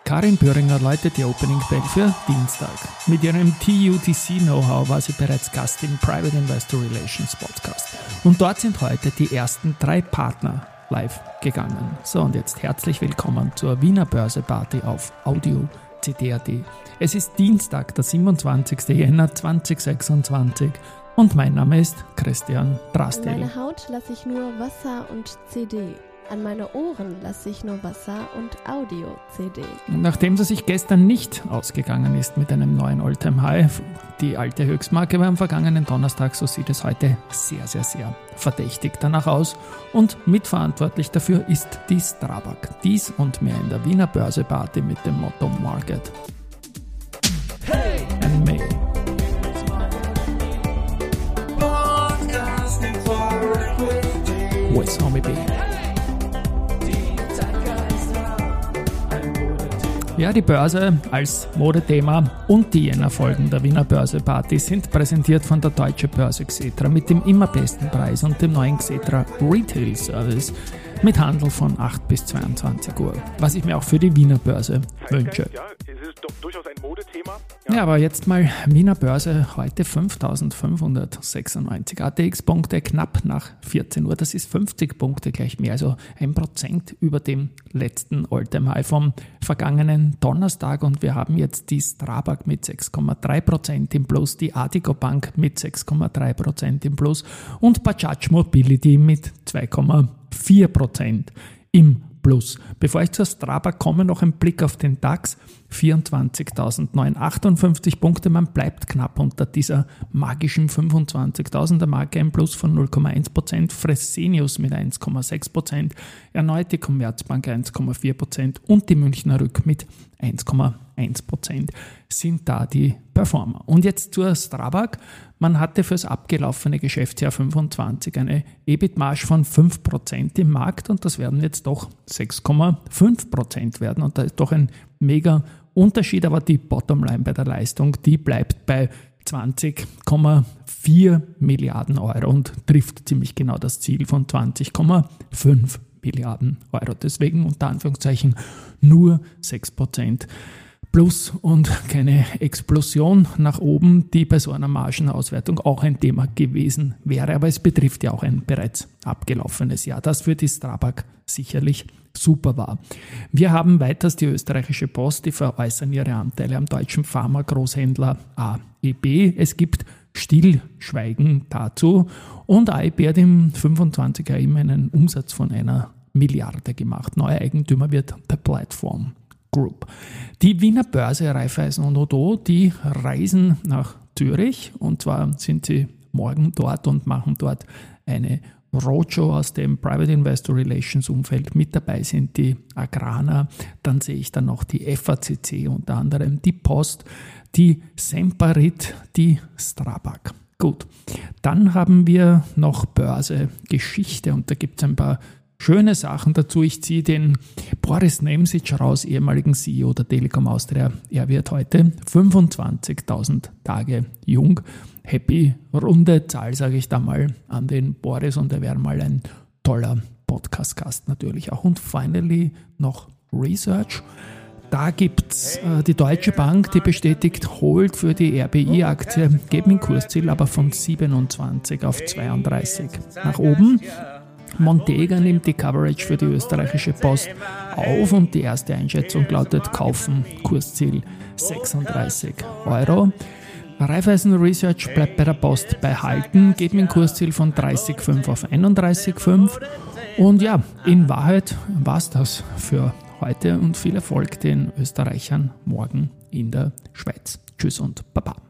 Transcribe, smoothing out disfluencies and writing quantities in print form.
Karin Pöhringer läutet die Opening Bell für Dienstag. Mit ihrem TUTC-Know-how war sie bereits Gast im Private Investor Relations Podcast. Und dort sind heute die ersten 3 Partner live gegangen. So, und jetzt herzlich willkommen zur Wiener Börse-Party auf Audio CD.at. Es ist Dienstag, der 27. Jänner 2026 und mein Name ist Christian Drastil. An meine Haut lasse ich nur Wasser und CD. An meine Ohren lasse ich nur Wasser und Audio-CD. Nachdem es sich gestern nicht ausgegangen ist mit einem neuen All-Time-High, die alte Höchstmarke war am vergangenen Donnerstag, so sieht es heute sehr, sehr, sehr verdächtig danach aus. Und mitverantwortlich dafür ist die Strabag. Dies und mehr in der Wiener Börse-Party mit dem Motto Market and Me. With Homie B. Ja, die Börse als Modethema und die Jänner-Folgen der Wiener Börse-Party sind präsentiert von der Deutsche Börse Xetra mit dem immer besten Preis und dem neuen Xetra Retail Service mit Handel von 8 bis 22 Uhr, was ich mir auch für die Wiener Börse wünsche. Ja, es ist doch durchaus ein Modethema. Ja, aber jetzt mal Wiener Börse, heute 5.596 ATX-Punkte, knapp nach 14 Uhr. Das ist 50 Punkte gleich mehr, also 1% über dem letzten All-Time-High vom vergangenen Donnerstag. Und wir haben jetzt die Strabag mit 6,3% im Plus, die Addiko Bank mit 6,3% im Plus und Bajaj Mobility mit 2,4% im Plus. Bevor ich zur Strabag komme, noch ein Blick auf den DAX. 24.958 Punkte, man bleibt knapp unter dieser magischen 25.000er Marke, ein Plus von 0,1%, Fresenius mit 1,6%, erneut die Commerzbank 1,4% und die Münchner Rück mit 1,1% sind da die Performer. Und jetzt zur Strabag. Man hatte fürs abgelaufene Geschäftsjahr 25 eine EBIT-Marge von 5% im Markt und das werden jetzt doch 6,5% werden und da ist doch ein mega Unterschied, aber die Bottomline bei der Leistung, die bleibt bei 20,4 Milliarden Euro und trifft ziemlich genau das Ziel von 20,5 Milliarden Euro. Deswegen unter Anführungszeichen nur 6% plus und keine Explosion nach oben, die bei so einer Margenauswertung auch ein Thema gewesen wäre. Aber es betrifft ja auch ein bereits abgelaufenes Jahr, das für die Strabag sicherlich super war. Wir haben weiters die österreichische Post, die veräußern ihre Anteile am deutschen Pharma-Großhändler AEB. Es gibt Stillschweigen dazu und AEB hat im 25er eben einen Umsatz von 1 Milliarde gemacht. Neuer Eigentümer wird der Platform Group. Die Wiener Börse, Raiffeisen und Oddo, die reisen nach Zürich und zwar sind sie morgen dort und machen dort eine Roadshow aus dem Private Investor Relations Umfeld. Mit dabei sind die Agrana, dann sehe ich dann noch die FACC, unter anderem die Post, die Semperit, die Strabag. Gut, dann haben wir noch Börse-Geschichte und da gibt es ein paar schöne Sachen dazu. Ich ziehe den Boris Nemzic raus, ehemaligen CEO der Telekom Austria. Er wird heute 25.000 Tage jung. Happy, runde Zahl, sage ich da mal an den Boris und er wäre mal ein toller Podcast-Gast natürlich auch. Und finally noch Research. Da gibt es die Deutsche Bank, die bestätigt, holt für die RBI-Aktie, geben ein Kursziel aber von 27 auf 32 nach oben. Montega nimmt die Coverage für die österreichische Post auf und die erste Einschätzung lautet kaufen, Kursziel 36 Euro. Raiffeisen Research bleibt bei der Post bei Halten, geben ein Kursziel von 30,5 auf 31,5 und ja, in Wahrheit war es das für heute und viel Erfolg den Österreichern morgen in der Schweiz. Tschüss und Baba.